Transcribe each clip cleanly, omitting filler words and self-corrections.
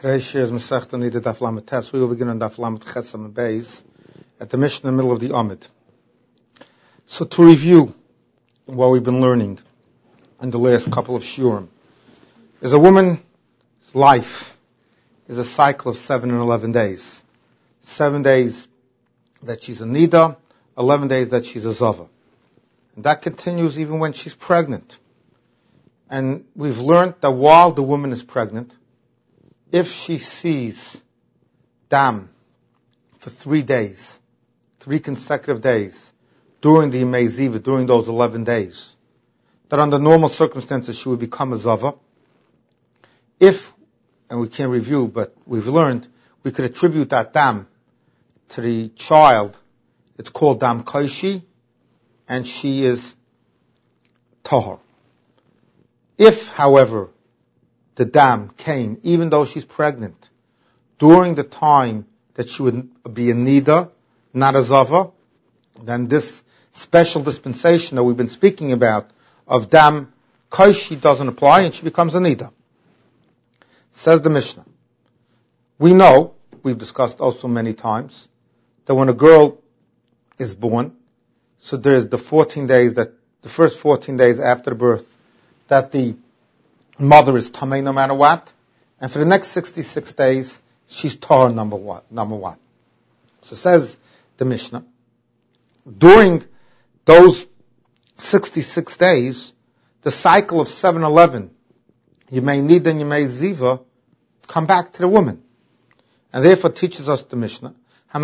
Today's share is Masechta Nida Daf Lamed Tes. We will begin on Daf Lamed Chesam and Beis at the Mishnah in the middle of the Amid. So to review what we've been learning in the last couple of shiurim, is a woman's life is a cycle of 7 and 11 days. 7 days that she's a Nida, 11 days that she's a Zava. And that continues even when she's pregnant. And we've learned that while the woman is pregnant, if she sees dam for 3 days, 3 consecutive days, during the Yemei Ziva, during those 11 days, that under normal circumstances she would become a Zava. If, and we can't review, but we've learned, we could attribute that dam to the child. It's called dam kaishi, and she is tahor. If, however, the dam came, even though she's pregnant, during the time that she would be a nida, not a zava, then this special dispensation that we've been speaking about of dam kaishi doesn't apply, and she becomes a nida. Says the Mishnah. We know, we've discussed also many times, that when a girl is born, so there's the first 14 days after birth, that the mother is tamei no matter what, and for the next 66 days, she's tahor number one. So says the Mishnah, during those 66 days, the cycle of 7-11, you may need and you may ziva, come back to the woman. And therefore teaches us the Mishnah,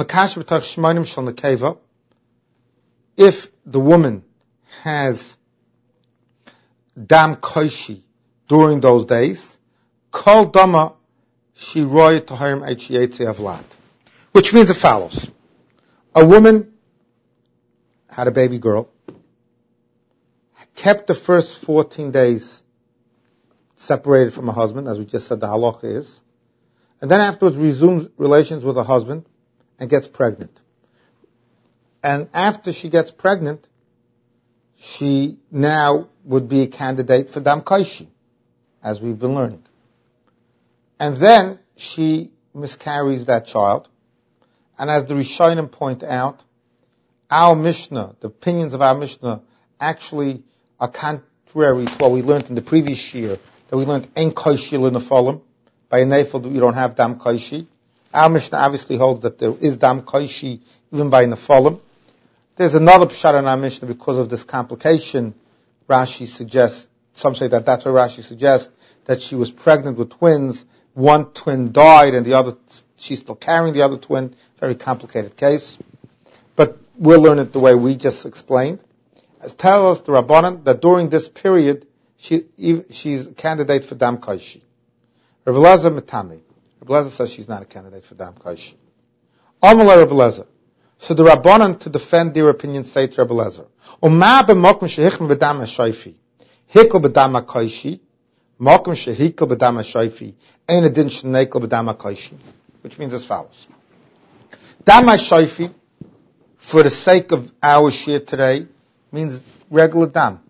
if the woman has dam koishi during those days, kol dama shiroy tahirim h'yetzi avlad, which means it follows: a woman had a baby girl, kept the first 14 days separated from her husband, as we just said the halacha is, and then afterwards resumes relations with her husband and gets pregnant. And after she gets pregnant, she now would be a candidate for dam kaishi, as we've been learning. And then she miscarries that child. And as the Rishonim point out, our Mishnah, the opinions of our Mishnah, actually are contrary to what we learned in the previous year, that we learned ein kaishi l'nefalim. By a nefel, you don't have dam kaishi. Our Mishnah obviously holds that there is dam kaishi even by nefalim. There's another pshat in our Mishnah because of this complication. Rashi suggests, some say that that's what Rashi suggests, that she was pregnant with twins. One twin died and the other, she's still carrying the other twin. Very complicated case. But we'll learn it the way we just explained. Tell us the Rabbanan that during this period, she's a candidate for dam kaishi. Rabbi Elazar Metami. Rabbi Elazar says she's not a candidate for dam kaishi. Amalei Rabbi Elazar. So the Rabbanan, to defend their opinion, say to Rabbi Elazar, Uma b'mokum shehichim b'dam ha'shayfi, hikl b'dam ha'kaishi, mokum shehikl b'dam ha'shayfi, ein adin shenekl b'dam ha'kaishi, which means as follows. Dam ha'shayfi, for the sake of our shir today, means regular dam.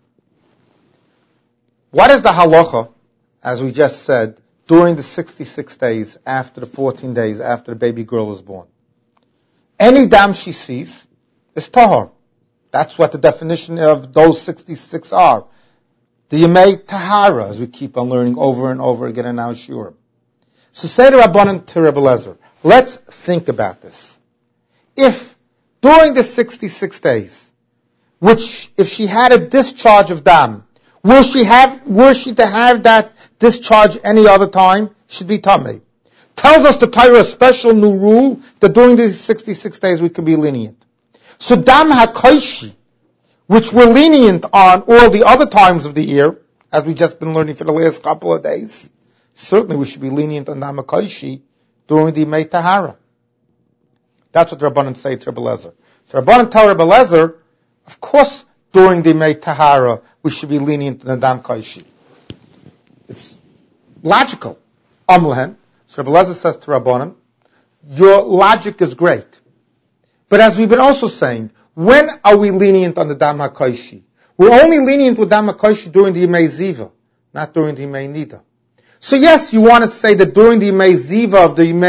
What is the halacha, as we just said, during the 66 days after the 14 days after the baby girl is born? Any dam she sees is tahor. That's what the definition of those 66 are. The Yemei Tahara, as we keep on learning over and over again in our shiurim. So say the Rabbanan to Rabbi Elazar, let's think about this. If during the 66 days, which if she had a discharge of dam, were she to have that discharge any other time, she'd be tamei. Tells us the Torah a special new rule that during these 66 days we could be lenient. So dam ha'kaishi, which we're lenient on all the other times of the year, as we've just been learning for the last couple of days, certainly we should be lenient on dam ha'kaishi during the Yemei Tahara. That's what the Rabbanan say to Rabbi Elazar. So Rabbanan tell Rabbi Elazar, of course, during the Yemei Tahara we should be lenient on the dam kaishi. It's logical. Amlehen. So Rabbi Elazar says to Rabbanan, your logic is great. But as we've been also saying, when are we lenient on the dam ha'kaishi? We're only lenient with dam ha'kaishi during the Yemei Ziva, not during the Yemei Nida. So yes, you want to say that during the Yimei Ziva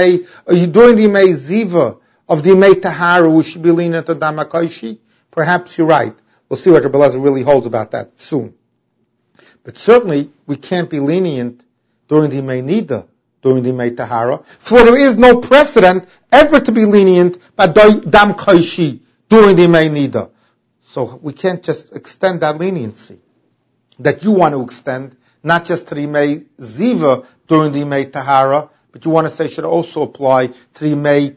of the Yimei Tahara, we should be lenient to Dam HaKoshi? Perhaps you're right. We'll see what Rebbe Elazar really holds about that soon. But certainly, we can't be lenient during the Yimei Nida, during the Yimei Tahara, for there is no precedent ever to be lenient by Dam Koshi during the Yimei Nida. So we can't just extend that leniency that you want to extend, not just to the Yimei Ziva during the Yimei Tahara, but you want to say should also apply to the Yimei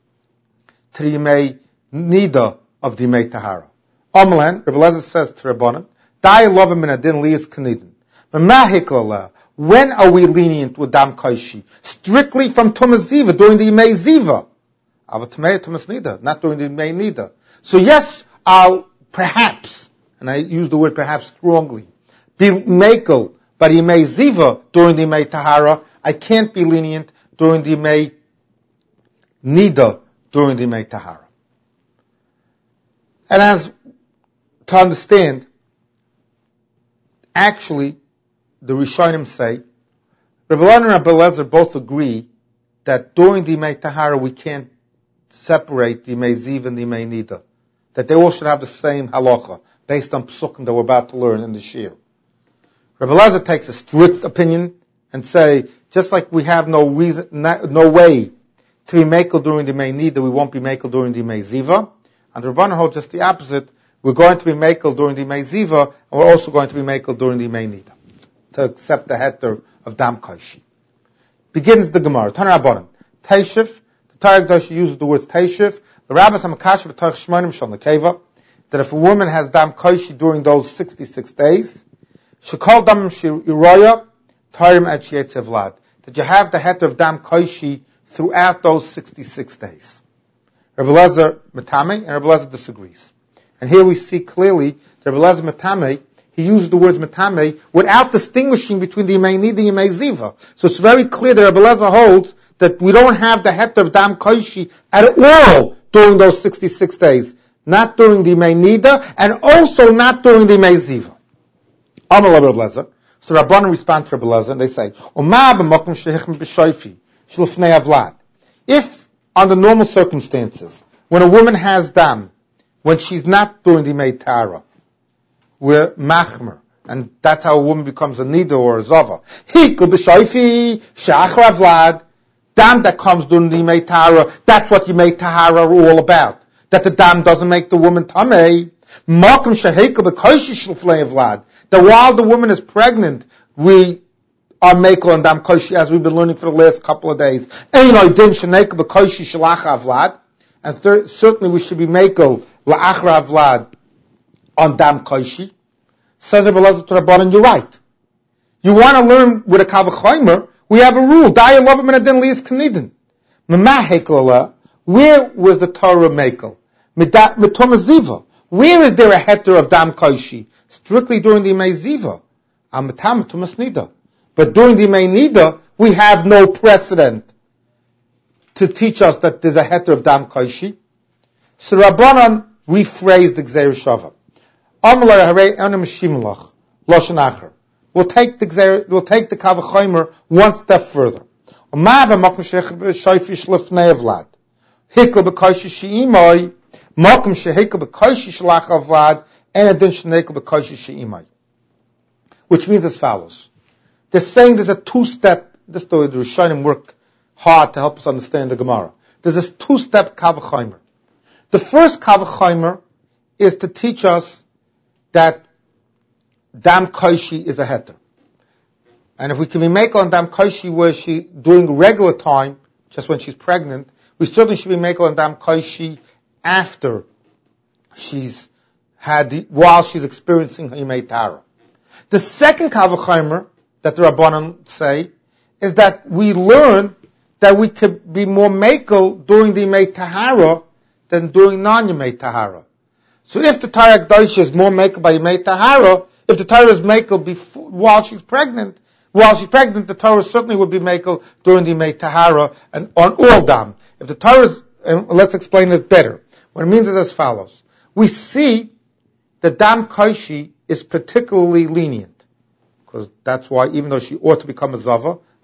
Nida of the Yimei Tahara. Amalan, Rebbe Elazar says to Rabbanan, Dai love min adin liyas knidin. When are we lenient with Dam Koshi? Strictly from Tumas Ziva, during the Yimei Ziva. Tumas Nida, not during the Yimei Nida. So yes, I'll perhaps, and I use the word perhaps strongly, be mekel by the Yimei Ziva during the Yimei Tahara. I can't be lenient during the Yimei Nida during the Yimei Tahara. And as to understand, actually, the Rishonim say, Rebbe Elazar and Rebbe Elazar both agree that during the Yimei Tahara we can't separate the Yimei Ziv and the Yimei Nida. That they all should have the same halacha, based on psukim that we're about to learn in the shir. Rebbe Elazar takes a strict opinion and say, just like we have no reason, no way to be mekel during the Yimei Nida, we won't be mekel during the Yimei Ziva. And the Rabbanan hold just the opposite. We're going to be mekel during the Yimei Ziva, and we're also going to be mekel during the Yimei Nida, to accept the heter of Dam Koshi. Begins the Gemara. Tana Rabbanan. Teishiv. The Torah Kedoshah uses the word Teishiv. The rabbis Hamakash b'Torah Shmonim Shal Nekeva, that if a woman has Dam Koshi during those 66 days, Shekol Dam Shiroya Tarim Et Yetzev Vlad, that you have the heter of Dam Koshi throughout those 66 days. Rebbe Elazar Metame and Rebbe Elazar disagrees. And here we see clearly that Rebbe Elazar Metame, he uses the words Metame without distinguishing between the Yimei Nida and Yimei Ziva. So it's very clear that Rebbe Elazar holds that we don't have the heter of Dam Koshi at all during those 66 days. Not during the Yimei Nida, and also not during the Yimei Ziva. Amar Rebbe Elazar. So Rabbanan respond to Rebbe Elazar, and they say, if, under normal circumstances, when a woman has dam, when she's not doing the Yimei Tahara, we're machmer, and that's how a woman becomes a nida or a zava. Hikl b'shoifi shachra vlad, dam that comes during the Yimei Tahara, that's what Yimei Tahara are all about. That the dam doesn't make the woman tamei. Makom shehikl b'koshi shluflei vlad, that while the woman is pregnant, we are mekel and dam koshi, as we've been learning for the last couple of days. Einoi din shenekel b'koshi shalach vlad, and certainly we should be mekel la'achra vlad on dam koshi. Says Rebbe Elazar to Rabbanan, you're right. You want to learn with a kavachomer, we have a rule. Daya love min adin liyas knidin. Mema hekel, where was the Torah mekel? Mitoma ziva. Where is there a heter of dam koshi? Strictly during the Yimei Ziva. Amatam tumas nida. But during the Yimei Nida, we have no precedent to teach us that there's a heter of dam koshi. So Rabbanan rephrased the Gzeir Shava. We'll take the Kavachomer one step further. Which means as follows. They're saying there's a two-step, this the Rishonim work hard to help us understand the Gemara. There's this two-step Kavachomer. The first Kavachomer is to teach us that Dam Koshi is a heter. And if we can be mekel on Dam Koshi where she, during regular time, just when she's pregnant, we certainly should be mekel on Dam Koshi after she's while she's experiencing her Yimei Tahara. The second Kavachomer that the Rabbanan say is that we learn that we could be more mekel during the Yimei Tahara than during non-Yimei Tahara. So if the Torah Kedoshah is more mekel by Yimei Tahara, if the Torah is mekel while she's pregnant, the Torah certainly would be mekel during the Yimei Tahara and on all dam. If the Torah is, and let's explain it better. What it means is as follows. We see that Dam Koshi is particularly lenient, because that's why, even though she ought to become a Zava,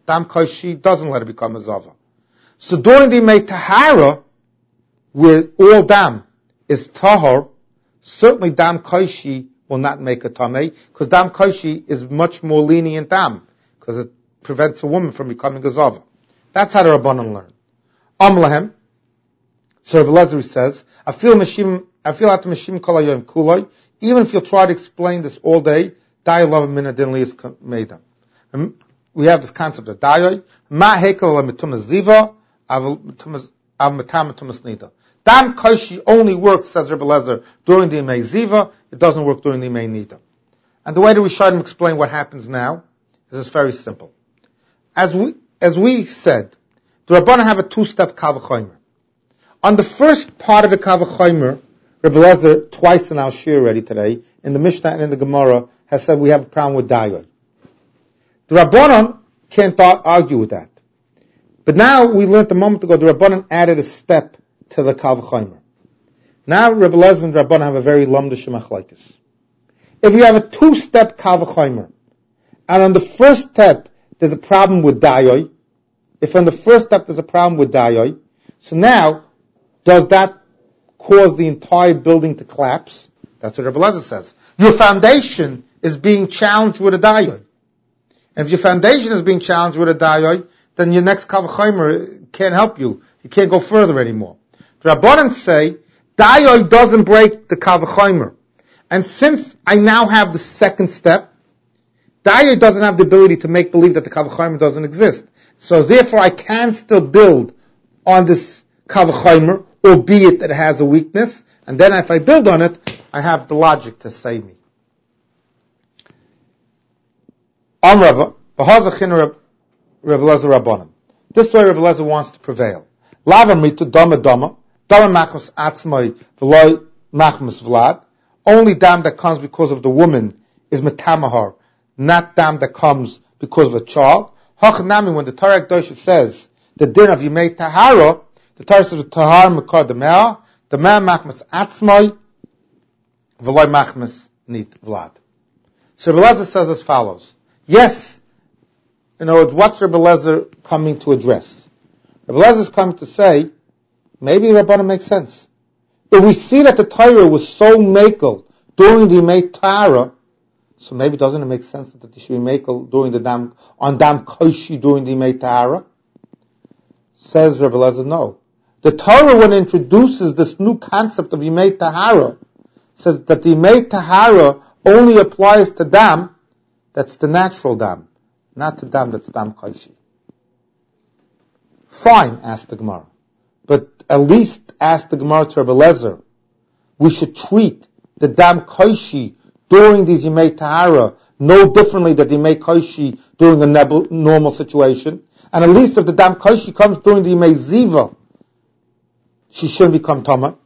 Dam Koshi doesn't let it become a Zava. So during the Yimei Tahara, where all Dam is Tahor, certainly Dam Koshi will not make a Tameh, because Dam Koshi is much more lenient Dam, because it prevents a woman from becoming a Zava. That's how the Rabbanan learn. Lahem. So Rabbi Elazar says, I feel at Meshim Kol Hayom Kuloi, even if you'll try to explain this all day, Dai Love Min Adin Li is Meidam. We have this concept of Dai, Ma Hekel Mitumas Ziva, Av Matam Mitumas Nida. Dam Koshi only works, says Rabbi Elazar, during the Yimei Ziva, it doesn't work during the Yimei Nida. And the way that we try to explain what happens now is very simple. As we said, the Rabbanan have a two-step Kal V'chomer. On the first part of the Kal V'chomer, Rabbi Elazar, twice in our shir already today, in the Mishnah and in the Gemara, has said we have a problem with Dayoi. The Rabbanan can't argue with that. But now, we learned a moment ago, the Rabbanan added a step to the Kal V'chomer. Now, Rabbi Elazar and Rabbanan have a very lamdish machlokes. If you have a two-step Kal V'chomer, and on the first step, there's a problem with Dayoi, if on the first step there's a problem with Dayoi, so now, does that cause the entire building to collapse? That's what Rabbi Elazar says. Your foundation is being challenged with a Dayoi. And if your foundation is being challenged with a Dayoi, then your next Kal V'chomer can't help you. You can't go further anymore. The Rabbanan say, Dayoi doesn't break the Kal V'chomer. And since I now have the second step, Dayoi doesn't have the ability to make believe that the Kal V'chomer doesn't exist. So therefore I can still build on this Kal V'chomer, albeit that it has a weakness, and then if I build on it, I have the logic to save me. This way Rabbi Elazar wants to prevail. Only dam that comes because of the woman is metamahar, not dam that comes because of a child. When the Torah Kedosha says the din of Yimei Tahara, the Torah says Tahar Mekar Demea, the man machmas atzmai, v'loy machmas nit vlad. So Rabbi Elazar says as follows. Yes, in other words, what's Rabbi Elazar coming to address? Rabbi Elazar is coming to say, maybe Rabbanan makes sense. If we see that the Torah was so makel during the Yimei Tahara, so maybe doesn't it make sense that it should be makel during the dam koshi during the Yimei Tahara? Says Rabbi Elazar, no. The Torah, when it introduces this new concept of Yimei Tahara, says that the Yimei Tahara only applies to dam that's the natural dam, not to dam that's dam koshi. Fine, asked the Gemara. But at least ask the Gemara to Rabbi Elazar, we should treat the dam koshi during these Yimei Tahara no differently than the Yimei koshi during a normal situation. And at least if the dam koshi comes during the Yimei Ziva, she shouldn't become Tama.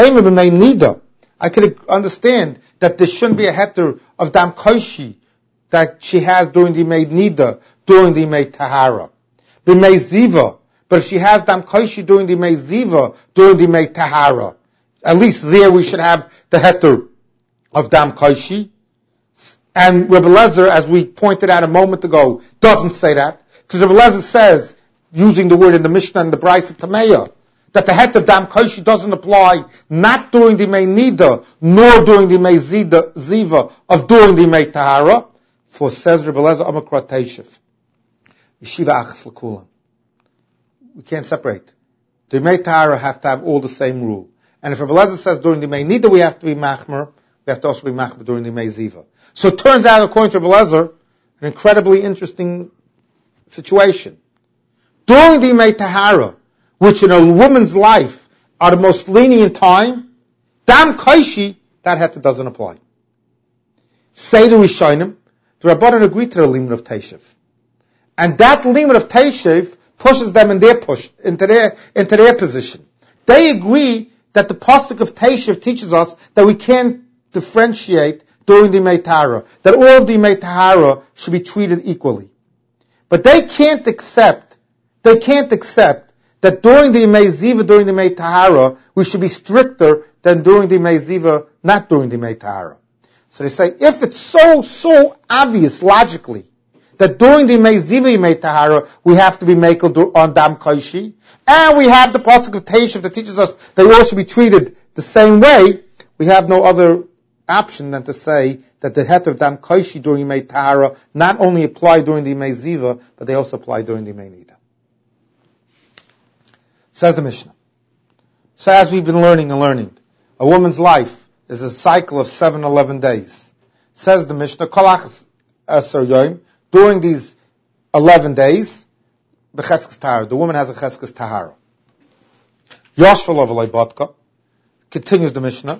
I could understand that there shouldn't be a heter of dam koshi that she has during the Yimei Nida, during the Yimei Tahara. B'Yimei Ziva, but if she has dam koshi during the Yimei Ziva, during the Yimei Tahara, at least there we should have the heter of dam koshi. And Rabbi Elazar, as we pointed out a moment ago, doesn't say that. Because Rabbi Elazar says, using the word in the Mishnah and the Brisa Tameya, that the het of dam koshi doesn't apply not during the Yimei Nida, nor during the Yimei Ziva, of during the Yimei Tahara. For says Rabbi Elazar, Amakrat Teishev, Yeshiva Achas L'Kulam. We can't separate. The Yimei Tahara have to have all the same rule. And if Rabbi Elazar says during the Yimei Nida we have to be machmer, we have to also be machmer during the Yimei Ziva. So it turns out, according to Rabbi Elazar, an incredibly interesting situation. During the Yimei Tahara, which in a woman's life are the most lenient time, dam koshi, that heter doesn't apply. Say the Rishonim, the Rabbanan agree to the limit of Teishev. And that limit of Teishev pushes them into their position. They agree that the pasuk of Teishev teaches us that we can't differentiate during the Yimei Tahara, that all of the Yimei Tahara should be treated equally. But they can't accept that during the Yimei Ziva, during the Yimei Tahara, we should be stricter than during the Yimei Ziva, not during the Yimei Tahara. So they say, if it's so obvious logically that during the Meiziva Yimei Tahara, we have to be Mekel on Dam Kaishi, and we have the Pasuk of Teishav that teaches us that we all should be treated the same way. We have no other option than to say that the het of Dam Kaishi during Yimei Tahara not only apply during the Yimei Ziva, but they also apply during the Yimei Nida. Says the Mishnah. So as we've been learning, a woman's life is a cycle of 7-11 days. Says the Mishnah, Kolach Asar Yom, during these 11 days, B'cheskes Tahara, the woman has a Cheskes Tahara. Yoshva Lavalei Botka, continues the Mishnah,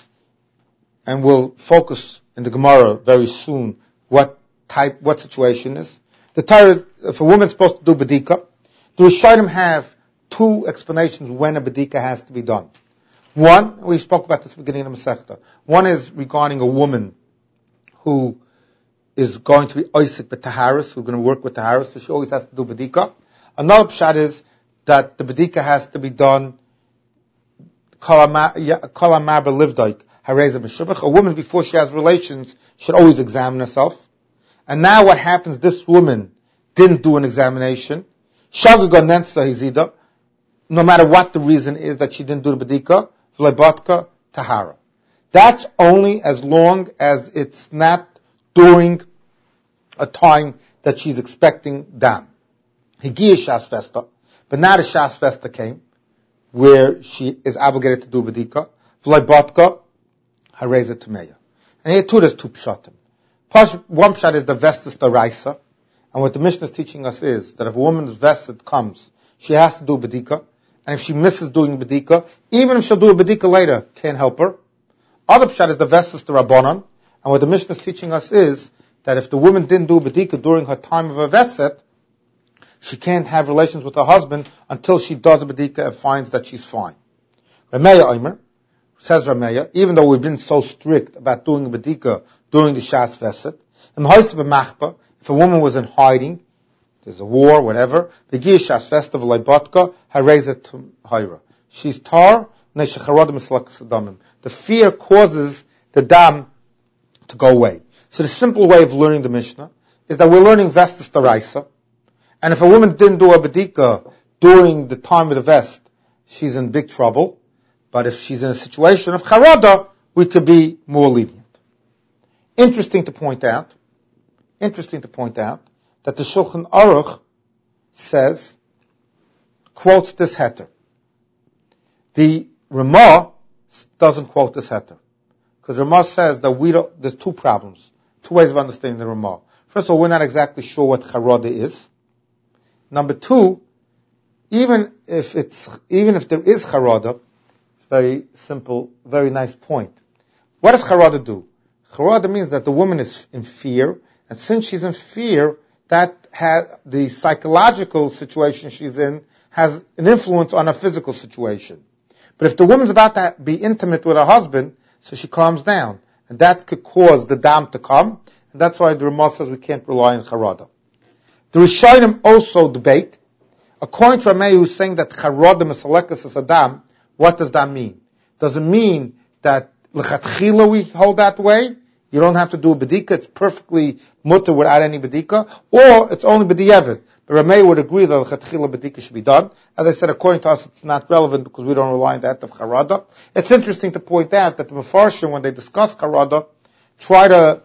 and we'll focus in the Gemara very soon what situation is. The Torah, if a woman's supposed to do B'dika, the Rishonim have two explanations when a B'dika has to be done. One, we spoke about this at the beginning of the Masechta. One is regarding a woman who is going to be Oisik B'Taharis, who's going to work with Taharis, so she always has to do B'dika. Another pshat is that the B'dika has to be done Kol HaMarba Livdaik, Hareza B'Shubach. A woman, before she has relations, should always examine herself. And now what happens, this woman didn't do an examination. Shagaga Nensla Hizida, no matter what the reason is that she didn't do the B'dika, V'Leibatka Tahara. That's only as long as it's not during a time that she's expecting dam. Higiya Shas Vesta, but not a Shas Vesta came, where she is obligated to do B'dika, V'Leibatka Hareza Tumeya. And here too there's two pshatim. One pshat is the Vestas Daraisa, and what the Mishnah is teaching us is that if a woman's vested comes, she has to do B'dika, and if she misses doing B'dika, even if she'll do a B'dika later, can't help her. Other pshat is the Vestas Darabanan, and what the Mishnah is teaching us is that if the woman didn't do B'dika during her time of a Veset, she can't have relations with her husband until she does a B'dika and finds that she's fine. Rameya Omer, says Rameya, even though we've been so strict about doing a B'dika during the Shas Veset, if a woman was in hiding, there's a war, whatever, she's tar, the fear causes the dam to go away. So the simple way of learning the Mishnah is that we're learning Vestas Daraisa, and if a woman didn't do a B'dika during the time of the vest, she's in big trouble. But if she's in a situation of Charada, we could be more lenient. Interesting to point out that the Shulchan Aruch quotes this heter. The Ramah doesn't quote this heter. Because Ramah says that there's two problems, two ways of understanding the Ramah. First of all, we're not exactly sure what Charada is. Number two, even if there is Charada, it's very simple, very nice point. What does Charada do? Charada means that the woman is in fear, and since she's in fear, that has the psychological situation she's in has an influence on her physical situation. But if the woman's about to be intimate with her husband, so she calms down, and that could cause the dam to come, and that's why the Ramah says we can't rely on Charada. The Rishonim also debate. According to Rameh, who's saying that Charada Mesalekas is a dam, what does that mean? Does it mean that L'chatchila we hold that way? You don't have to do a B'dika, it's perfectly mutter without any B'dika, or it's only B'di'evid. But Rameh would agree that L'chatchila B'dika should be done. As I said, according to us, it's not relevant because we don't rely on the act of Charada. It's interesting to point out that the Mefarshim, when they discuss Charada, try to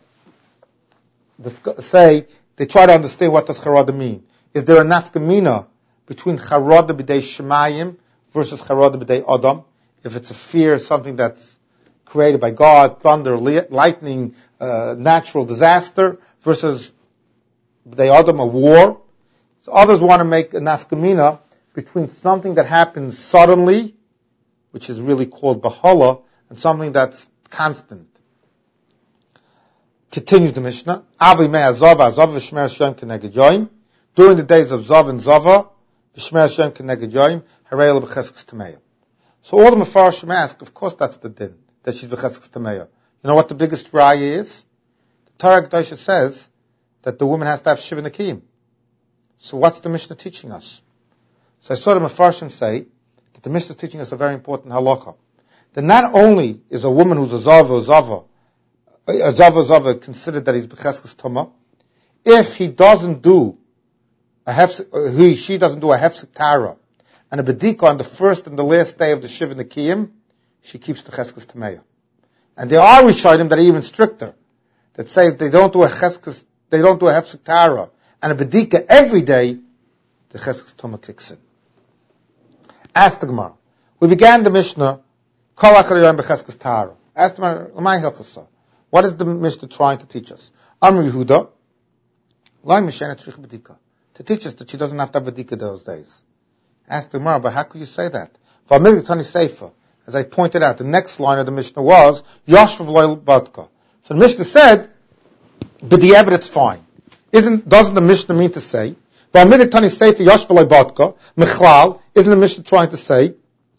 understand what does Charada mean. Is there a nafkamina between Charada B'dei Shemayim versus Charada B'dei Adam? If it's a fear, something that's created by God, thunder, lightning, natural disaster, versus B'dei Adam, a war. So others want to make a nafkamina between something that happens suddenly, which is really called Bahala, and something that's constant. Continues the Mishnah. Avi mei Zava v'shmer Hashem k'neged Yoim. During the days of Zav and Zava, v'shmer Hashem k'neged Yoim, harei la b'cheskes tameya. So all the Mefarshim ask, of course that's the din, that she's b'cheskes tameya. You know what the biggest raya is? The Torah Kedosha says that the woman has to have Shiva Nekiyim. So what's the Mishnah teaching us? So I saw the Mefarshim say that the Mishnah is teaching us a very important halacha. That not only is a woman who's a Zava considered that he's b'cheskes tuma, if he doesn't do she doesn't do a hefsek tara and a bedika on the first and the last day of the Shiva Nekiyim, she keeps the cheskes tameya. And there are Rishonim that are even stricter, that say if they don't do a hefsek tara and a bedika every day, the cheskes tuma kicks in. Ask the Gemara. We began the Mishnah, Kol achar yom b'cheskes tara. Ask the Gemara, L'may hilchasa. What is the Mishnah trying to teach us? Amr Yehuda, L'ay mishenet shrich bedika. To teach us that she doesn't have to have a bedika those days. Ask the Gemara, but how could you say that? As I pointed out, the next line of the Mishnah was, Yoshvav loy badka. So the Mishnah said, b'di'evet it's fine. Doesn't the Mishnah mean to say, Yoshvav loy badka, Michlal, isn't the Mishnah trying to say,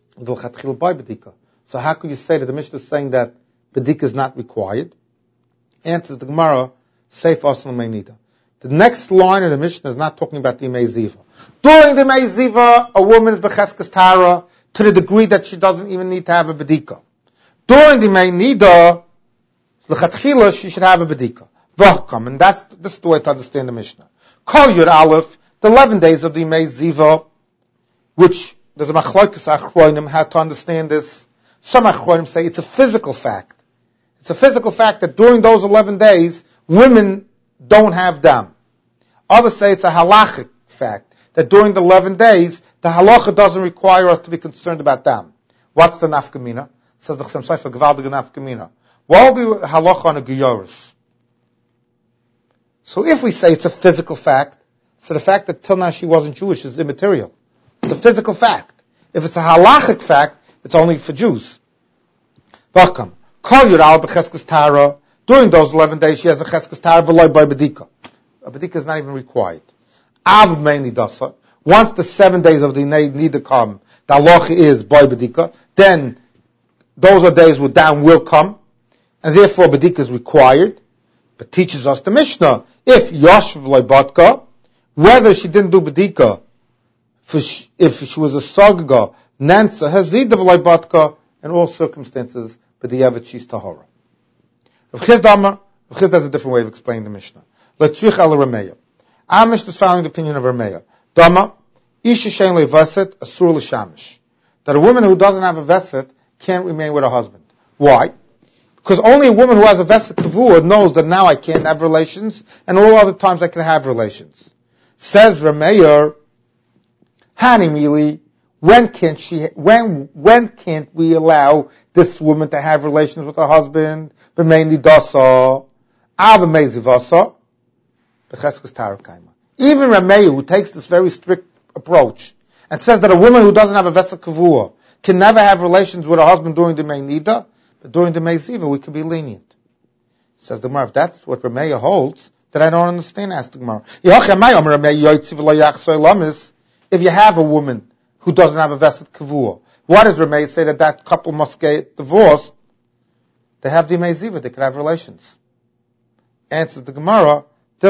so how could you say that the Mishnah is saying that bedika is not required? Answers the Gemara, Seif Asal Meinida. The next line of the Mishnah is not talking about the Yemei Ziva. During the Yemei Ziva, a woman is b'cheskes tara to the degree that she doesn't even need to have a bedika. During the Yemei Nida, l'chatchila, she should have a bedika. V'cham, and this is the way to understand the Mishnah. Kol Yud Aleph, the 11 days of the Yemei Ziva, which there's a machlokes achronim how to understand this. Some achronim say it's a physical fact. It's a physical fact that during those 11 days, women don't have dam. Others say it's a halachic fact that during the 11 days, the halacha doesn't require us to be concerned about dam. What's the nafkamina? Says the Chassam Sofer, gewaldige nafkamina. What will be halacha on a giyoris? So if we say it's a physical fact, so the fact that till now she wasn't Jewish is immaterial. It's a physical fact. If it's a halachic fact, it's only for Jews. V'cham, kol yural b'cheskes tara. During those 11 days, she has a cheskes tara v'loy by bedika. A bedika is not even required. Av meini dasa. Once the 7 days of the need to come, the halacha is by bedika. Then those are days where down will come, and therefore bedika is required. But teaches us the Mishnah, if yashv v'loy badka, whether she didn't do bedika, if she was a sagga, nansa hazida v'loy badka, in all circumstances, but the yavet she's tahara. Rav Chisda has a different way of explaining the Mishnah. Letrich al Rameya. Our Mishnah is following the opinion of Rameya. Dama, isha shein levaset asur l'shamish. That a woman who doesn't have a veset can't remain with her husband. Why? Because only a woman who has a veset kavua knows that now I can't have relations, and all other times I can have relations. Says Rameya, Hanimili, when can't we allow this woman to have relations with her husband? B'meini dasa, b'mei zivasa, b'cheskes tara kaima. Even Rameya, who takes this very strict approach, and says that a woman who doesn't have a vesa kavua can never have relations with her husband during the meinida, but during the meiziva we can be lenient. Says the Gemara, if that's what Rameya holds, then I don't understand. Ask the Gemara. If you have a woman who doesn't have a vesed kavua, what does Rameya say that couple must get divorced? They have the meiziva, they can have relations. Answers the Gemara,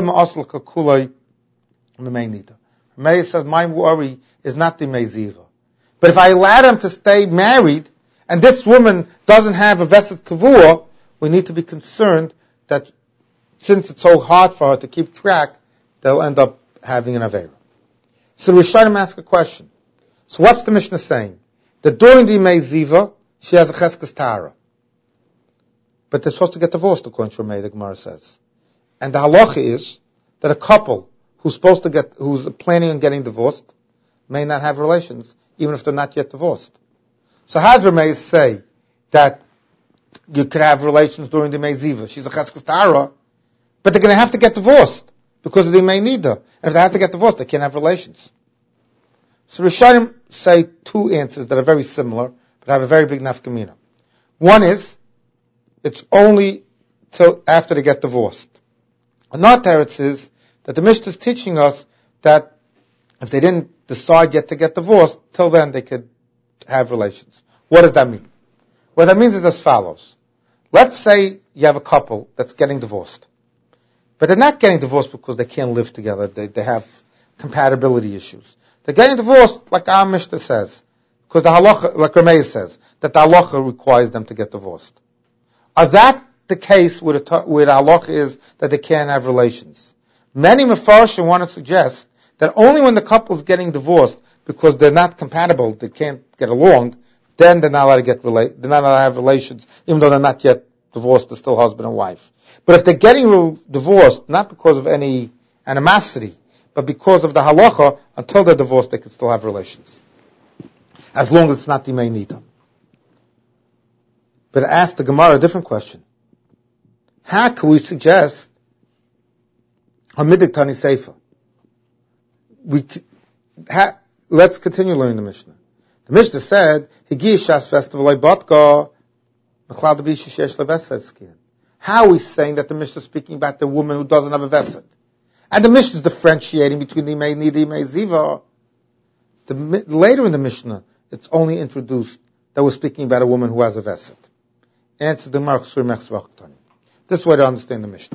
Rameya says, my worry is not the meiziva. But if I allow them to stay married, and this woman doesn't have a vesed kavua, we need to be concerned that since it's so hard for her to keep track, they'll end up having an avera. So Rishonim ask a question. So what's the Mishnah saying? That during the meiziva, she has a cheskes tara. But they're supposed to get divorced, according to Rameya, the Gemara says. And the halacha is that a couple who's planning on getting divorced may not have relations, even if they're not yet divorced. So how does Rameya say that you could have relations during the meiziva? She's a cheskes tara, but they're going to have to get divorced because of the meinida. And if they have to get divorced, they can't have relations. So Rishonim say two answers that are very similar, but have a very big nafkamina. One is, it's only till after they get divorced. Another teretz is that the Mishnah is teaching us that if they didn't decide yet to get divorced, till then they could have relations. What does that mean? What that means is as follows. Let's say you have a couple that's getting divorced. But they're not getting divorced because they can't live together. They have compatibility issues. They're getting divorced, like our Mishnah says, because the halacha, like Rameya says, that the halacha requires them to get divorced. Is that the case where the halacha is that they can't have relations? Many Mefarshim want to suggest that only when the couple is getting divorced because they're not compatible, they can't get along, then they're not allowed to they're not allowed to have relations, even though they're not yet divorced, they're still husband and wife. But if they're getting divorced, not because of any animosity, but because of the halacha, until they're divorced, they can still have relations. As long as it's not dimei nida. But ask the Gemara a different question. How can we suggest Hamidik Tani Sefer? Let's continue learning the Mishnah. The Mishnah said, Higi Shas Festival Batka How are we saying that the Mishnah is speaking about the woman who doesn't have a vesed? And the Mishnah is differentiating between the Imei Nida and Imei Ziva. Later in the Mishnah, it's only introduced that we're speaking about a woman who has a vesed. Answer the Gemara. This is way to understand the Mishnah.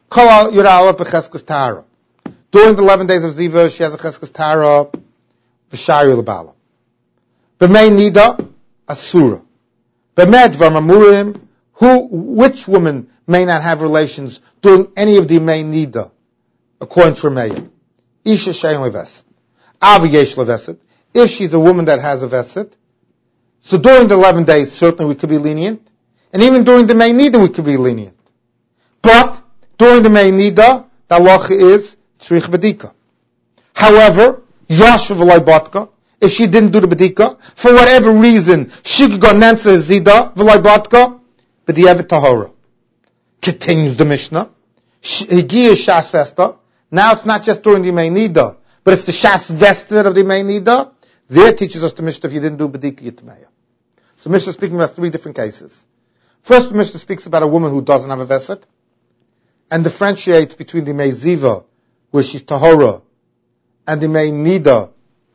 During the 11 days of Ziva, she has a cheskes tara, v'shayu l'bala. B'mei nida, asura. B'med v'mamurim, which woman may not have relations during any of the Mei Nida, according to Rameya? Isha shein leveset. Avi yesh leveset. If she's a woman that has a veset, so during the 11 days, certainly we could be lenient. And even during the Mei Nida, we could be lenient. But, during the Mei Nida, the halacha is tzrich bedika. However, Yashav v'lai batka, if she didn't do the bedika, for whatever reason, she could go nensa zida v'lai batka, but the Evet Tahora. Continues the Mishnah. Higiya Shas Vesta. Now it's not just during the Mei Nida, but it's the Shas Vesta of the Mei Nida. There teaches us the Mishnah if you didn't do Bedika Yitmeya. So Mishnah is speaking about three different cases. First, the Mishnah speaks about a woman who doesn't have a Veset, and differentiates between the Mei Ziva, where she's Tahora, and the Mei Nida,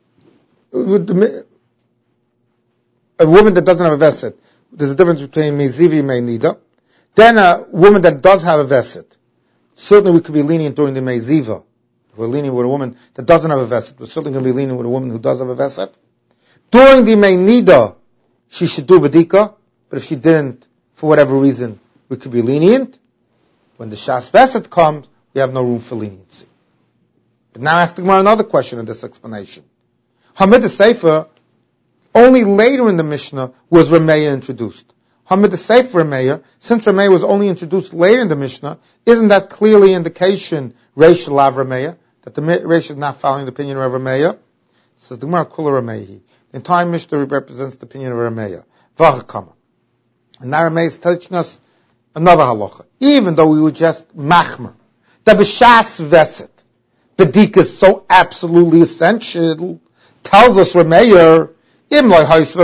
a woman that doesn't have a Veset. There's a difference between Mezivi and Mei Nida. Then a woman that does have a Veset. Certainly we could be lenient during the Meziva. If we're lenient with a woman that doesn't have a Veset, we're certainly going to be lenient with a woman who does have a Veset. During the Mei Nida, she should do Bedika, but if she didn't, for whatever reason, we could be lenient. When the Shas Veset comes, we have no room for leniency. But now ask the Gemara another question in this explanation. Hamid Sefer, only later in the Mishnah was Rameya introduced. Hamid Sefer Rameya, since Rameya was only introduced later in the Mishnah, isn't that clearly indication Reish Lav Rameya, that the Reish is not following the opinion of Rameya? Says the Gemara Kula Rameya. The entire Mishnah represents the opinion of Rameya. Vachakama. And now Rameya is teaching us another halacha. Even though we were just machmer, the b'shas veset, bedika is so absolutely essential, tells us Rameya, then we're going to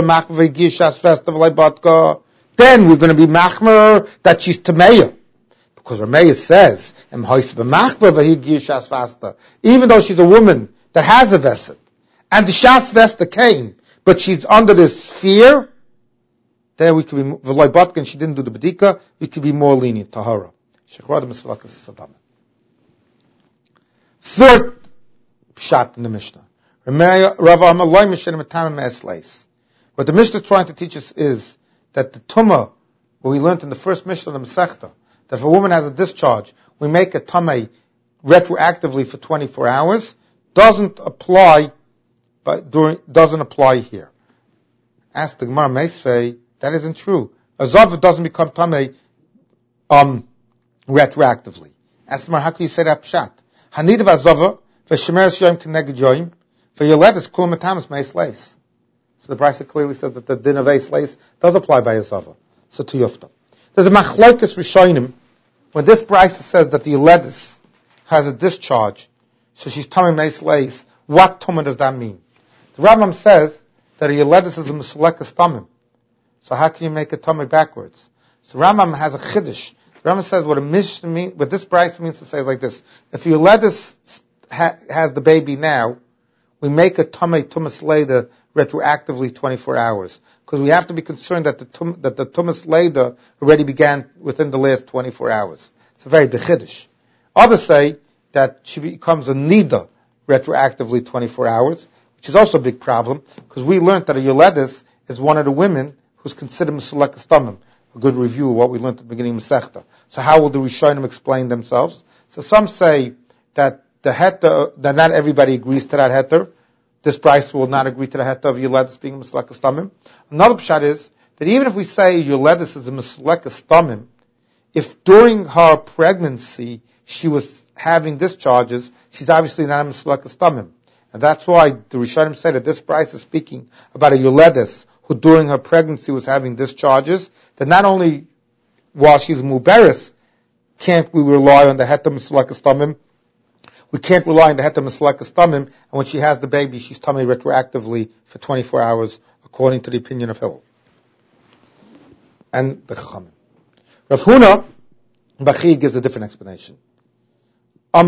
be machmer that she's tameya. Because Rameya says, even though she's a woman that has a veset, and the shas vesta came, but she's under this fear, then we could be, and she didn't do the bedika, we could be more lenient, tahara. Third shot in the Mishnah. What the Mishnah is trying to teach us is that the Tumah, what we learned in the first Mishnah of the Masechta, that if a woman has a discharge, we make a Tumah retroactively for 24 hours, doesn't apply here. Ask the Gemara Meisvei, that isn't true. A Zav doesn't become Tumah retroactively. Ask the Gemara, how can you say that pshat? Hanidav Azava, v'shemeres yoyim k'neged yoyim, for your letters, kul matamas meis leis. So the Brisa clearly says that the din of eis leis does apply by a zava. So to yufta. There's a machlokes rishonim when this Brisa says that the Yeledis has a discharge, so she's tamim meis leis. What tumah does that mean? The Rambam says that a Yeledis is a meselekas tamim. So how can you make a tumah backwards? So Rambam has a chiddush. The Rambam says what a Mishnah means, what this Brisa means to say is like this: if a Yeledis has the baby now, we make a tumas later retroactively 24 hours. Because we have to be concerned that the tumas later already began within the last 24 hours. It's a very big chiddush. Others say that she becomes a nida retroactively 24 hours, which is also a big problem, because we learned that a Yoledis is one of the women who's considered Mesulekas Tamim. A good review of what we learned at the beginning of Masechta. So how will the Rishonim explain themselves? So some say that the heter, that not everybody agrees to that heter. This Bryce will not agree to the heter of Yoledis being a Meslekas Tamim. Another pshat is that even if we say Yoledis is a Meslekas Tamim, if during her pregnancy she was having discharges, she's obviously not a Meslekas Tamim. And that's why the Rishonim say that this Bryce is speaking about a Yoledis who during her pregnancy was having discharges, that not only while she's Muberis, can't we rely on the heter Meslekas Tamim, we can't rely on the heter Meslekas Tamim, and when she has the baby, she's tummy retroactively for 24 hours, according to the opinion of Hillel and the Chachamim. Rav Huna Bachi gives a different explanation. The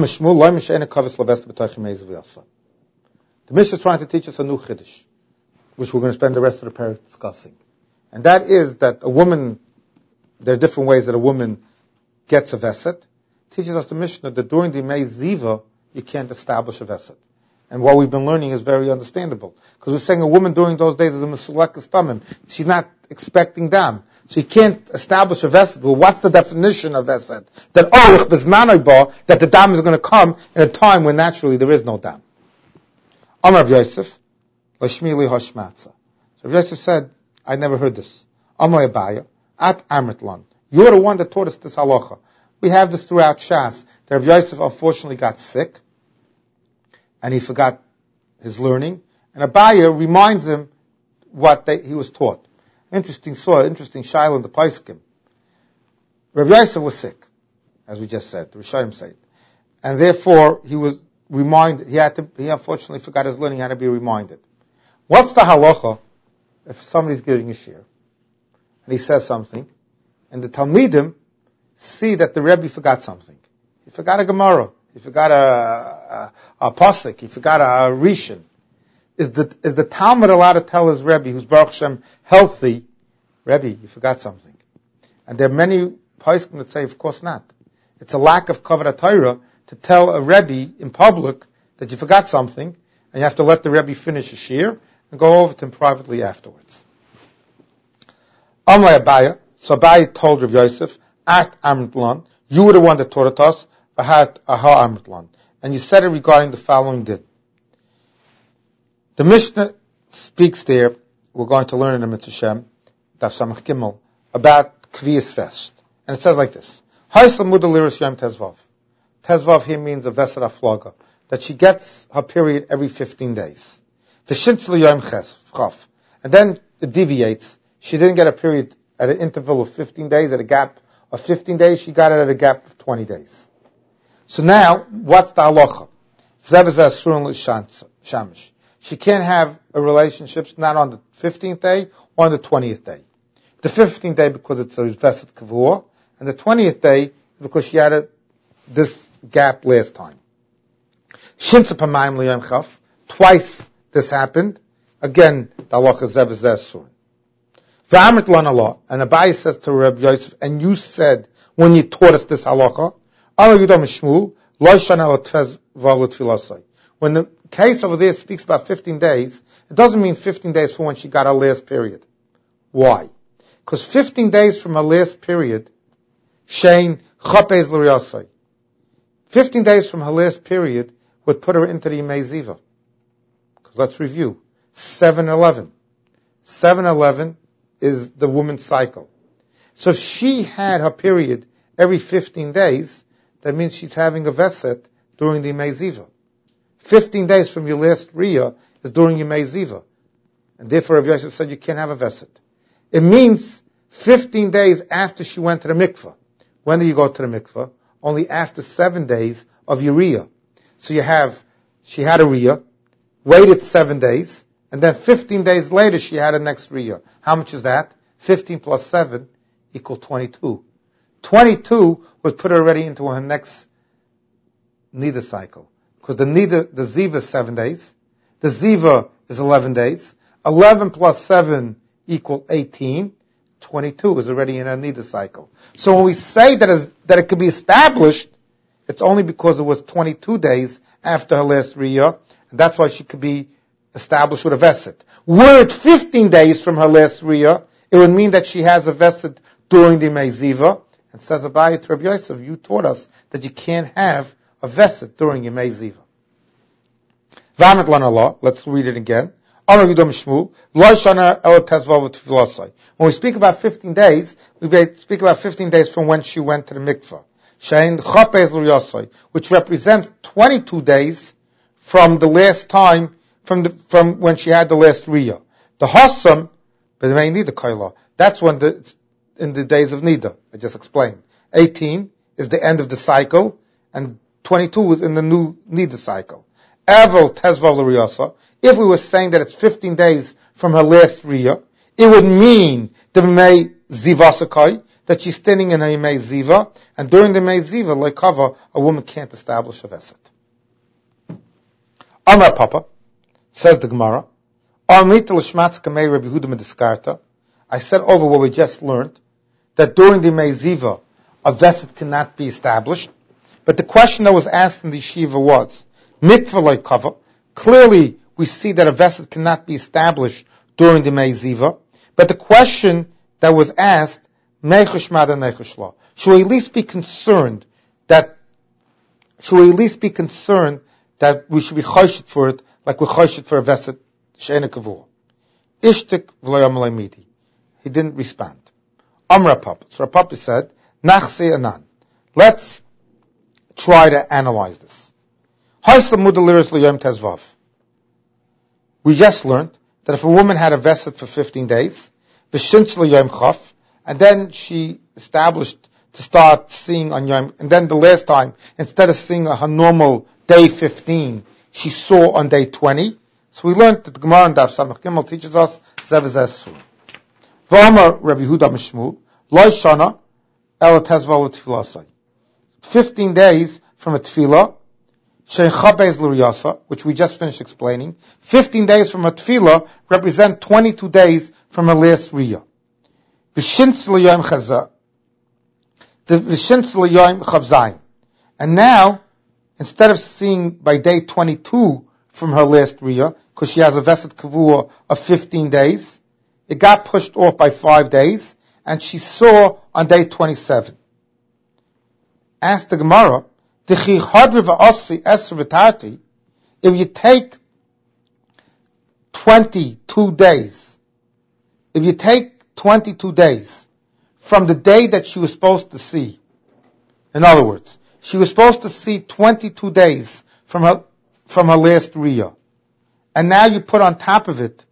Mishnah is trying to teach us a new chiddush, which we're going to spend the rest of the parak discussing. And that is that a woman, there are different ways that a woman gets a veset. Teaches us the Mishnah that during the Mei Ziva, you can't establish a veset. And what we've been learning is very understandable. Because we're saying a woman during those days is a Meslekas Tamim. She's not expecting dam. So you can't establish a veset. Well, what's the definition of veset? That that the dam is going to come in a time when naturally there is no dam. Amar Rav Yosef, Lashmili Hashmatza. So Rav Yosef said, I never heard this. Amar Abaya, At Amritlan. You're the one that taught us this halacha. We have this throughout Shas. That Rav Yosef unfortunately got sick, and he forgot his learning. And Abaya reminds him what he was taught. Interesting shaila in the Paiskim. Rav Yosef was sick, as we just said. The Rishonim said, and therefore he was reminded. He unfortunately forgot his learning. He had to be reminded. What's the halacha if somebody's giving a shir and he says something, and the Talmidim see that the Rebbe forgot something? He forgot a Gemara. He forgot a pasuk. He forgot a Rishon. Is the Talmud allowed to tell his Rebbe, who's Baruch Hashem healthy, Rebbe, you forgot something? And there are many poskim that say, of course not. It's a lack of kavod Torah to tell a Rebbe in public that you forgot something, and you have to let the Rebbe finish a shir and go over to him privately afterwards. Amar Abaya, so Abaya told Rav Yosef, At Amritlan, you were the one that taught it us, Ahat Aha Amritlan. And you said it regarding the following din. The Mishnah speaks there, we're going to learn in the Mitzvah Shem, Daf Samach Gimel, about Kviyas Fest. And it says like this. Haislam Muda Liris Yom Tezvav. Tezvav here means a Vesed Aflaga, that she gets her period every 15 days. V'shintzli Yom Chav. And then it deviates. She didn't get a period at an interval of 15 days, at a gap of 15 days, she got it at a gap of 20 days. So now, what's the halacha? Shamish. She can't have a relationship not on the 15th day or on the 20th day. The 15th day because it's a Vesed Kavur, and the 20th day because she had this gap last time. Shinsa Pamayim Liyam Chaf. Twice this happened. Again, the halacha is Zevazeh Sur. V'amrit lan Allah. And Abai says to Rabbi Yosef, and you said when you taught us this halacha, Ala Yudam Shmuel, Lo Shana Lo Tfez V'Lo Tfilasai. When the case over there speaks about 15 days, it doesn't mean 15 days from when she got her last period. Why? Because 15 days from her last period, Shein Chapez L'Riyasai. 15 days from her last period would put her into the Yemei Ziva. Because let's review. 7/11. 7/11 is the woman's cycle. So if she had her period every 15 days, that means she's having a Veset during the Yemei Ziva. 15 days from your last Riyah is during Yemei Ziva. And therefore Rabbi Yosef said you can't have a Veset. It means 15 days after she went to the mikveh. When do you go to the mikveh? Only after 7 days of your Riyah. So she had a Riyah, waited 7 days, and then 15 days later she had a next Riyah. How much is that? 15 plus 7 equal 22. 22 would put her already into her next Nida cycle. Because the Ziva is 7 days. The Ziva is 11 days. 11 plus 7 equal 18. 22 is already in a Nida cycle. So when we say that it could be established, it's only because it was 22 days after her last Riyah, and that's why she could be established with a Veset. Were it 15 days from her last Riyah, it would mean that she has a Veset during the Yemei Ziva. And says Abaye to Rabbi Yosef, you taught us that you can't have a Veset during Yemei Ziva. V'amet lan Allah, let's read it again. When we speak about 15 days, we speak about 15 days from when she went to the mikveh. Which represents 22 days from the last time, from when she had the last riyah. The Hassam, but it may need the Kaila. That's when in the days of Nida, I just explained. 18 is the end of the cycle, and 22 is in the new Nida cycle. Evel Tezvav L'Riyasa, if we were saying that it's 15 days from her last riyah, it would mean the Mei Ziva Sakai, that she's standing in a Mei Ziva, and during the Mei Ziva, like cover, a woman can't establish a Veset. Amar Papa, says the Gemara, I said over what we just learned, that during the Mei Ziva, a Veset cannot be established, but the question that was asked in the Yeshiva was, mikveh like cover, clearly we see that a Veset cannot be established during the Mei Ziva, but the question that was asked, should we at least be concerned that we should be choshet for it, like we're choshet for a Veset she'ena kavua? Ishtik v'lo yamalei midi. He didn't respond. Amra Papa. So Papa said, Nachse anan. Let's try to analyze this. We just learned that if a woman had a Veset for 15 days, and then she established to start seeing on Yom, and then the last time, instead of seeing her normal day 15, she saw on day 20. So we learned that the Gemara and Daf Samach Gimel teaches us Zev Zesu. V'amar Rabbi Huda Mishmul, Lo Shana El Tezval Tefillah. 15 days from a tefillah, Shein Chabez L'Riyasa, which we just finished explaining. 15 days from a tefillah represent 22 days from a last riyah. V'shintz L'Yom Chazah, the V'shintz L'Yom Chavzayin. And now, instead of seeing by day 22 from her last riyah, because she has a Veset Kavua of 15 days, it got pushed off by 5 days, and she saw on day 27. Asked the Gemara, if you take 22 days, from the day that she was supposed to see, in other words, she was supposed to see 22 days from her last riyah, and now you put on top of it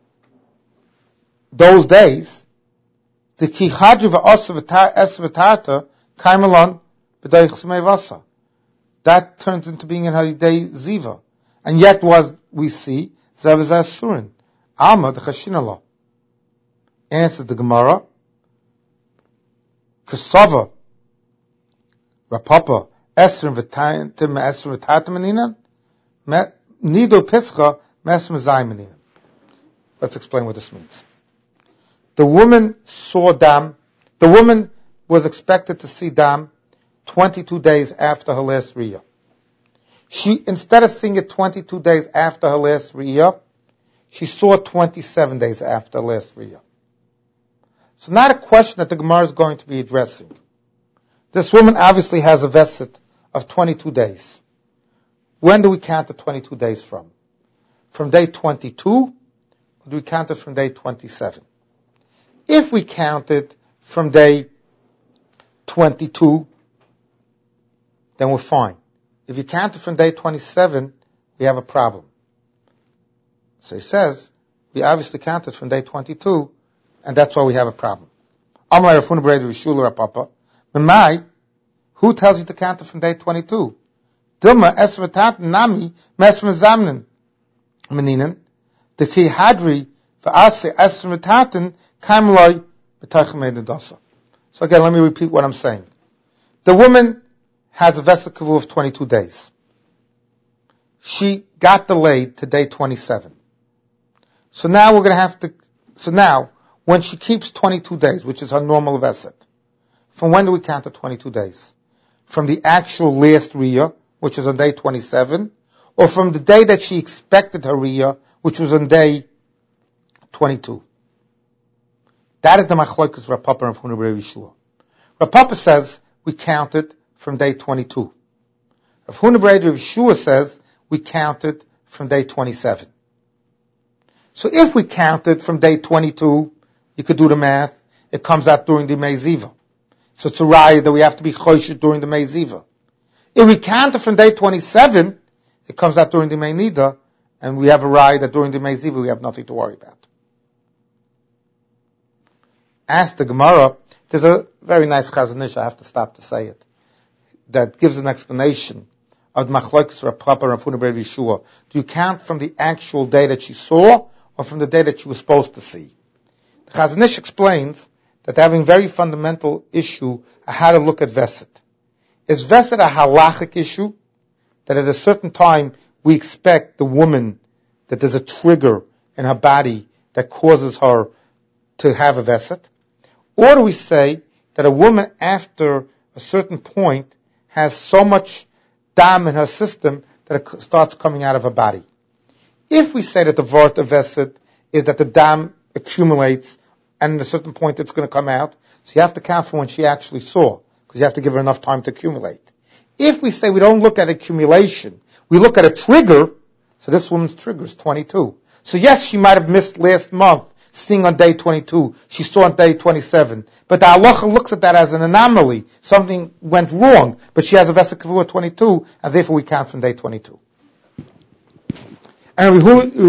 those days, the kichadri v'asa v'tarta kaimalon b'dayich smei vasa. That turns into being in her day ziva, and yet we see zev zasurin alma the chashinala. Answers the Gemara, kasava rapapa esrim v'tatim esrim v'tatim aninan nido pischa mesrim zayim aninan. Let's explain what this means. The woman saw dam. The woman was expected to see dam 22 days after her last riyah. She, instead of seeing it 22 days after her last riyah, she saw 27 days after her last riyah. So not a question that the Gemara is going to be addressing. This woman obviously has a Veset of 22 days. When do we count the 22 days from? From day 22, or do we count it from day 27? If we count it from day 22, then we're fine. If you count it from day 27, we have a problem. So he says, we obviously counted from day 22, and that's why we have a problem. Who tells you to count it from day 22? Dilma esvatat nami mesmezamnin meninen the ki hadri v'ase esvatatin kamloi b'tachmei nedasa. So again, let me repeat what I'm saying. The woman has a Veset Kavu of 22 days. She got delayed to day 27. So now when she keeps 22 days, which is her normal Veset, from when do we count the 22 days? From the actual last Riyah, which is on day 27, or from the day that she expected her Riyah, which was on day 22? That is the Machlokes Rav Papa and Rav Yeshua. Rav Papa says we count it from day 22. Rav Huna bar Yeshua says we counted from day 27. So if we counted from day 22, you could do the math, it comes out during the Mei Ziva. So it's a raya that we have to be choished during the Mei Ziva. If we counted from day 27, it comes out during the Mei Nida, and we have a raya that during the Mei Ziva we have nothing to worry about. Ask the Gemara, there's a very nice Chazon Ish, I have to stop to say it, that gives an explanation of Machlokes Rav Papa and Rav Huna bar Yeshua. Do you count from the actual day that she saw, or from the day that she was supposed to see? The Chazon Ish explains that they're having a very fundamental issue of how to look at Veset. Is Veset a halachic issue? That at a certain time we expect the woman, that there's a trigger in her body that causes her to have a Veset? Or do we say that a woman after a certain point has so much dam in her system that it starts coming out of her body? If we say that the vort of Veset is that the dam accumulates and at a certain point it's going to come out, so you have to count from when she actually saw, because you have to give her enough time to accumulate. If we say we don't look at accumulation, we look at a trigger, so this woman's trigger is 22. So yes, she might have missed last month, seeing on day 22, she saw on day 27, but the halacha looks at that as an anomaly, something went wrong, but she has a Vesek Kavua 22, and therefore we count from day 22. And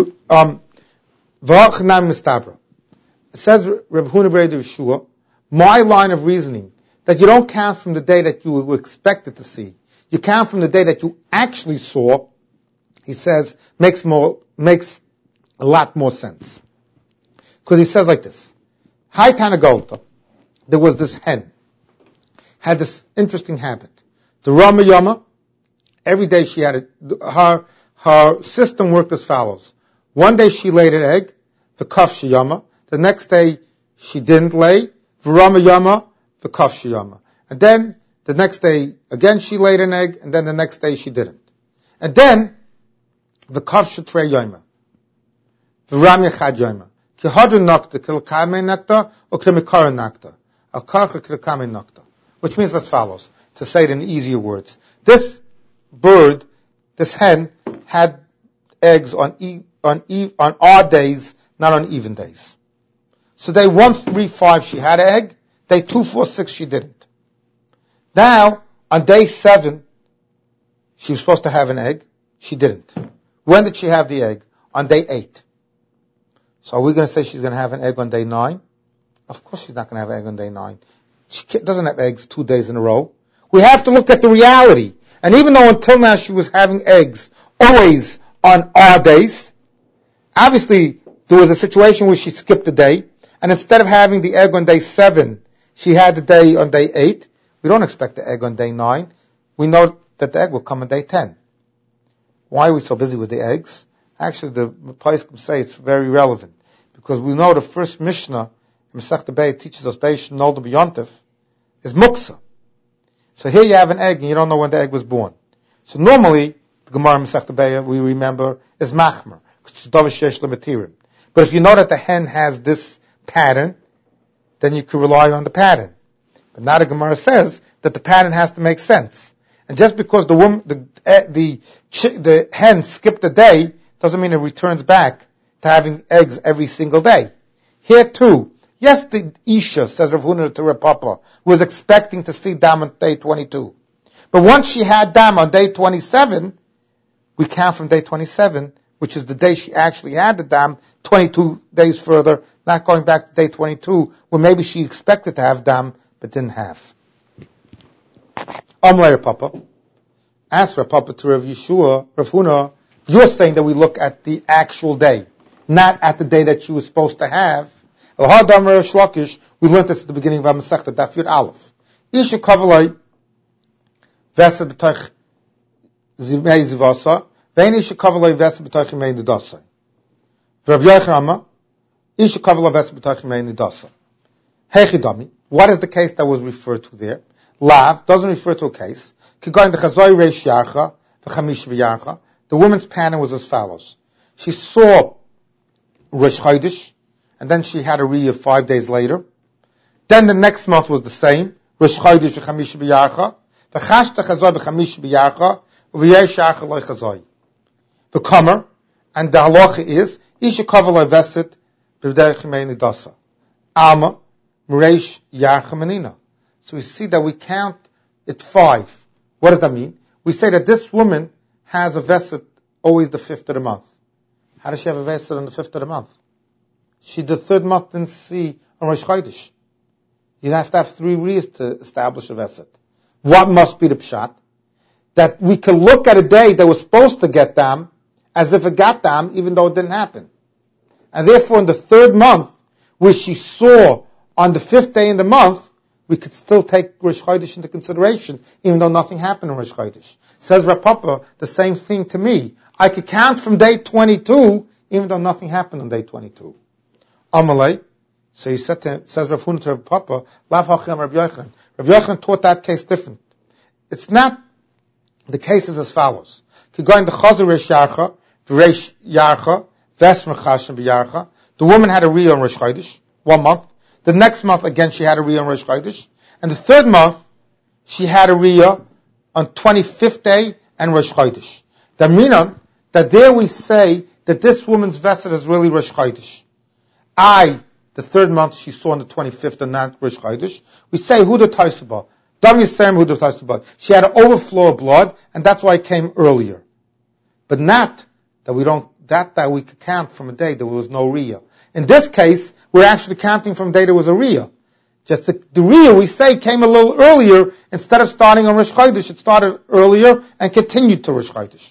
it says Rav Huna bar Yeshua, my line of reasoning, that you don't count from the day that you were expected to see, you count from the day that you actually saw, he says, makes a lot more sense. Because he says like this, Hai Tana Golta, there was this hen, had this interesting habit. The Rama Yama, every day she had her system worked as follows. One day she laid an egg, the Kaf Shiyama. The next day she didn't lay, the Rama Yama, the Kaf Shiyama. And then the next day again she laid an egg, and then the next day she didn't. And then the Kaf Shatre Yama, the Rama Chad Yama. Ki hadru nakta, ki l'kamei nakta, or ki l'mikara nakta. Al karcha ki l'kamei nakta. Which means as follows, to say it in easier words. This bird, this hen, had eggs on odd days, not on even days. So day 1, 3, 5 she had an egg, day 2, 4, 6 she didn't. Now, on day 7, she was supposed to have an egg, she didn't. When did she have the egg? On day 8. So are we going to say she's going to have an egg on day 9? Of course she's not going to have an egg on day 9. She doesn't have eggs 2 days in a row. We have to look at the reality. And even though until now she was having eggs always on odd days, obviously there was a situation where she skipped a day, and instead of having the egg on day 7, she had the day on day 8. We don't expect the egg on day 9. We know that the egg will come on day 10. Why are we so busy with the eggs? Actually, the Paiskim say it's very relevant, because we know the first Mishnah in Masechta Beis teaches us Beish Nolda B'Yontif is Muksa. So here you have an egg and you don't know when the egg was born. So normally, the Gemara in Masechta Beis, we remember, is Machmer, because it's Davar Shesh L'Matirim. But if you know that the hen has this pattern, then you can rely on the pattern. But now the Gemara says that the pattern has to make sense. And just because the hen skipped a day, doesn't mean it returns back to having eggs every single day. Here too, yes, the Isha, says Rav Huna to Rav Papa, was expecting to see dam on day 22. But once she had dam on day 27, we count from day 27, which is the day she actually had the dam, 22 days further, not going back to day 22, where maybe she expected to have dam, but didn't have. Rav Papa. Ask Rav Papa to Rav Yeshua, Rav Huna, you're saying that we look at the actual day, not at the day that she was supposed to have. We learned this at the beginning of our Masechta, Daf Yud Aleph. Isha kavalai vesa b'toich zimei zivasa, ve'en isha kavalai vesa b'toich zimei nidasa. Rav Yochanan, isha kavalai vesa b'toich zimei nidasa. Hechidami, what is the case that was referred to there? Lav doesn't refer to a case. Kigoyin the chazoi reish yarcha, v'chamish v'yarcha. The woman's pattern was as follows. She saw Rosh Chodesh, and then she had a Riyah 5 days later. Then the next month was the same, Rosh Chodesh v'chamish b'yarcha, v'chashta chazor b'chamish b'yarcha, The comer, and the halacha is, Isha kavala veset b'vderech yimeini dasa. Alma, Mereish Yarchamanina. So we see that we count it 5. What does that mean? We say that this woman has a veset always the 5th of the month. How does she have a veset on the 5th of the month? She the 3rd month didn't see on Rosh Chodesh. You have to have 3 riyas to establish a veset. What must be the pshat? That we can look at a day that was supposed to get dam as if it got dam, even though it didn't happen. And therefore in the 3rd month, where she saw on the 5th day in the month, we could still take Rosh Chodesh into consideration, even though nothing happened in Rosh Chodesh. Says Rav Papa, the same thing to me. I could count from day 22, even though nothing happened on day 22. Amalei, so he said to him, says Rav Huna to Rav Papa, Lav Hachem Rav Yochanan. Rav Yochanan taught that case different. It's not, the case is as follows. Going to Chazer Resh Yarcha, V'Resh Yarcha, Vesmer Chashem B'Yarcha. The woman had a Riyah on Rosh Chodesh, 1 month. The next month, again, she had a Riyah on Rosh Chodesh. And the 3rd month, she had a Riyah on 25th day and Rosh Chodesh. The meaning that there we say that this woman's vesset is really Rosh Chodesh. The 3rd month, she saw on the 25th and not Rosh Chodesh. We say, Huda Taisaba. Dam Yisem Huda Taisaba. She had an overflow of blood, and that's why it came earlier. But not that we could count from a day there was no Riyah. In this case, we're actually counting from the day there was a Riyah. Just the Riyah, we say, came a little earlier. Instead of starting on Rosh Chodesh, it started earlier and continued to Rosh Chodesh.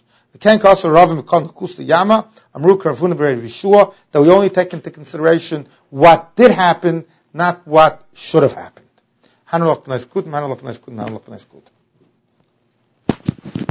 That we only take into consideration what did happen, not what should have happened.